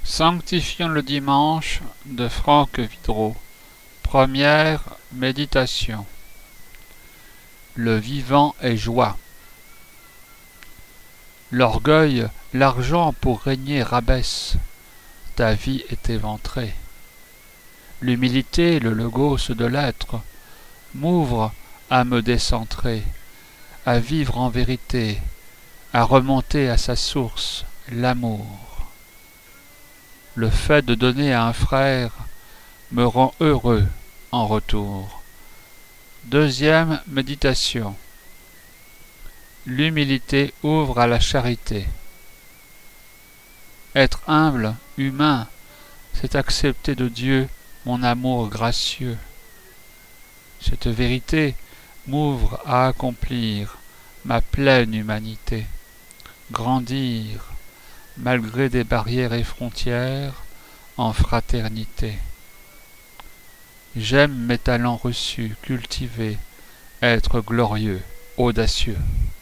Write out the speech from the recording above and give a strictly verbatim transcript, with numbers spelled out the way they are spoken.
Sanctifions le dimanche de Franck Vidreau. Première méditation. Le vivant est joie. L'orgueil, l'argent pour régner rabaisse. Ta vie est éventrée. L'humilité, le logos de l'être, m'ouvre à me décentrer, à vivre en vérité, à remonter à sa source, l'amour. Le fait de donner à un frère me rend heureux en retour. Deuxième méditation. L'humilité ouvre à la charité. Être humble, humain, c'est accepter de Dieu mon amour gracieux. Cette vérité m'ouvre à accomplir ma pleine humanité, grandir, malgré des barrières et frontières, en fraternité. J'aime mes talents reçus, cultivés, être glorieux, audacieux.